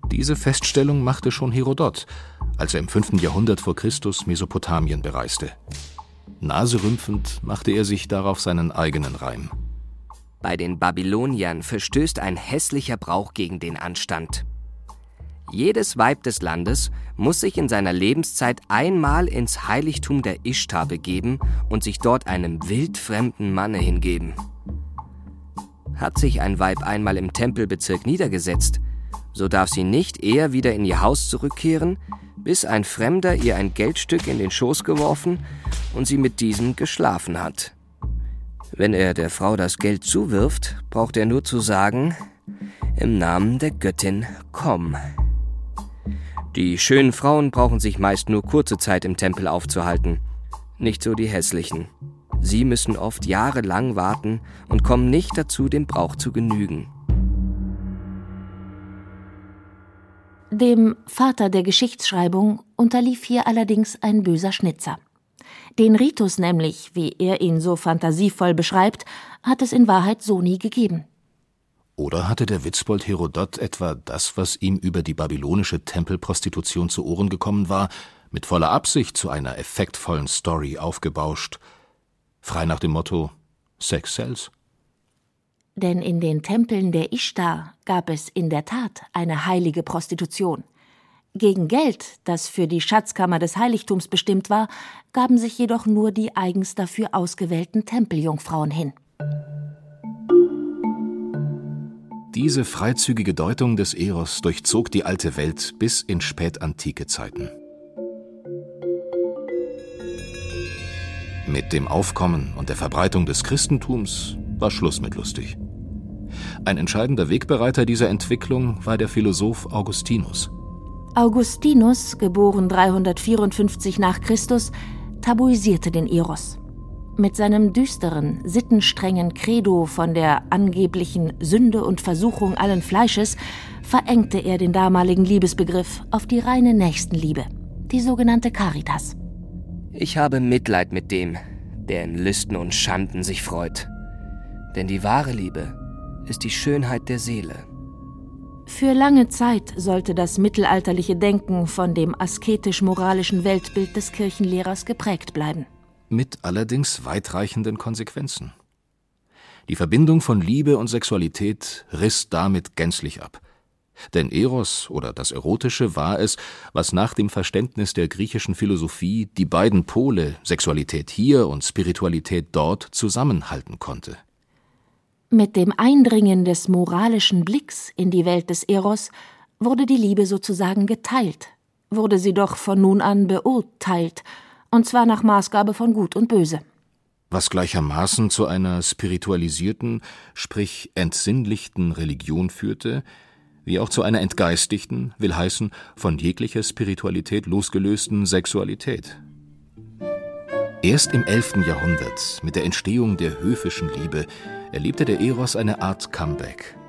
Diese Feststellung machte schon Herodot, als er im 5. Jahrhundert vor Christus Mesopotamien bereiste. Naserümpfend machte er sich darauf seinen eigenen Reim. Bei den Babyloniern verstößt ein hässlicher Brauch gegen den Anstand. Jedes Weib des Landes muss sich in seiner Lebenszeit einmal ins Heiligtum der Ischtar begeben und sich dort einem wildfremden Manne hingeben. Hat sich ein Weib einmal im Tempelbezirk niedergesetzt, so darf sie nicht eher wieder in ihr Haus zurückkehren, bis ein Fremder ihr ein Geldstück in den Schoß geworfen und sie mit diesem geschlafen hat. Wenn er der Frau das Geld zuwirft, braucht er nur zu sagen: Im Namen der Göttin, komm. Die schönen Frauen brauchen sich meist nur kurze Zeit im Tempel aufzuhalten, nicht so die hässlichen. Sie müssen oft jahrelang warten und kommen nicht dazu, dem Brauch zu genügen. Dem Vater der Geschichtsschreibung unterlief hier allerdings ein böser Schnitzer. Den Ritus nämlich, wie er ihn so fantasievoll beschreibt, hat es in Wahrheit so nie gegeben. Oder hatte der Witzbold Herodot etwa das, was ihm über die babylonische Tempelprostitution zu Ohren gekommen war, mit voller Absicht zu einer effektvollen Story aufgebauscht, frei nach dem Motto Sex sells? Denn in den Tempeln der Ischtar gab es in der Tat eine heilige Prostitution. Gegen Geld, das für die Schatzkammer des Heiligtums bestimmt war, gaben sich jedoch nur die eigens dafür ausgewählten Tempeljungfrauen hin. Diese freizügige Deutung des Eros durchzog die alte Welt bis in spätantike Zeiten. Mit dem Aufkommen und der Verbreitung des Christentums war Schluss mit lustig. Ein entscheidender Wegbereiter dieser Entwicklung war der Philosoph Augustinus. Augustinus, geboren 354 nach Christus, tabuisierte den Eros. Mit seinem düsteren, sittenstrengen Credo von der angeblichen Sünde und Versuchung allen Fleisches verengte er den damaligen Liebesbegriff auf die reine Nächstenliebe, die sogenannte Caritas. Ich habe Mitleid mit dem, der in Lüsten und Schanden sich freut. Denn die wahre Liebe ist die Schönheit der Seele. Für lange Zeit sollte das mittelalterliche Denken von dem asketisch-moralischen Weltbild des Kirchenlehrers geprägt bleiben. Mit allerdings weitreichenden Konsequenzen. Die Verbindung von Liebe und Sexualität riss damit gänzlich ab. Denn Eros oder das Erotische war es, was nach dem Verständnis der griechischen Philosophie die beiden Pole, Sexualität hier und Spiritualität dort, zusammenhalten konnte. Mit dem Eindringen des moralischen Blicks in die Welt des Eros wurde die Liebe sozusagen geteilt, wurde sie doch von nun an beurteilt, und zwar nach Maßgabe von Gut und Böse. Was gleichermaßen zu einer spiritualisierten, sprich entsinnlichten Religion führte, wie auch zu einer entgeistigten, will heißen von jeglicher Spiritualität losgelösten Sexualität. Erst im 11. Jahrhundert, mit der Entstehung der höfischen Liebe, erlebte der Eros eine Art Comeback.